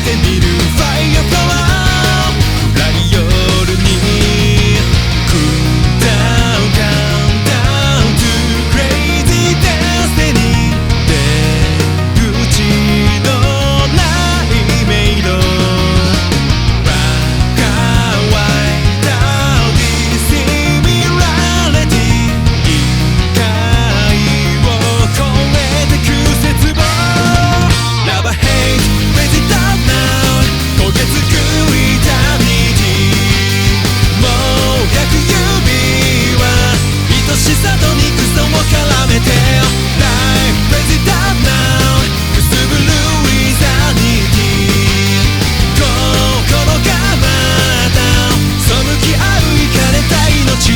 てみるファイアフラワー暗い夜にCountdown to crazy destiny 出口のない迷路 Black and white out dissimilarity 理解を超えてく絶望 Love and hate crazy down now 焦げつくもう100指は愛しさと憎さを絡めて Life crazy down now くすぶる Insanity 心がまた背き合うイカれた命で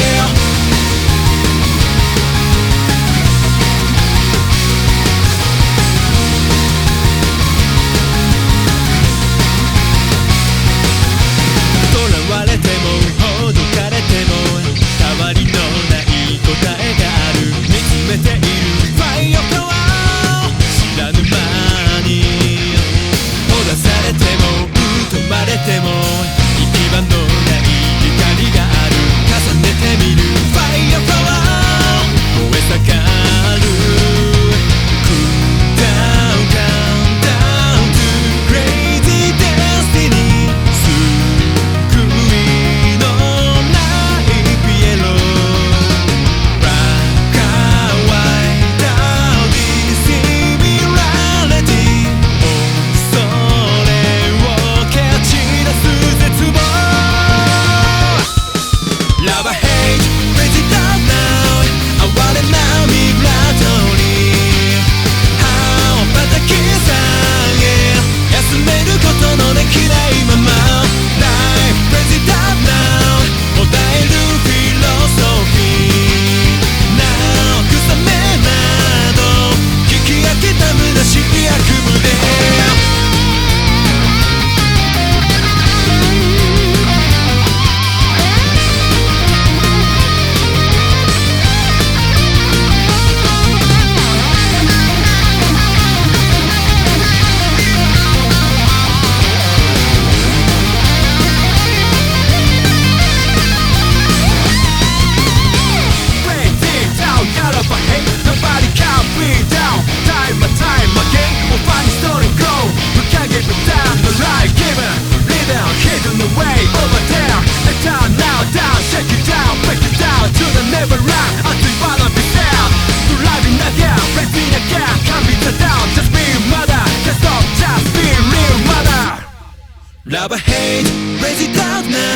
囚われてもほどかれても変わりのない答えがある見つめているファイアフラワー知らぬ間にほだされても疎まれても行き場のない光がある重ねてみるファイアフラワー燃え盛る Countdown to crazy destiny 救いのないピエロ Black and white out dissimilarity 恐れを蹴散らす絶望 Love and hate crazy down now 哀れなミグラトリー羽をばたき下げ休めることのできないまま Life crazy down now もだえるフィロソフィーなお草目など聞き飽きた虚しい悪夢でLove and hate, crazy down now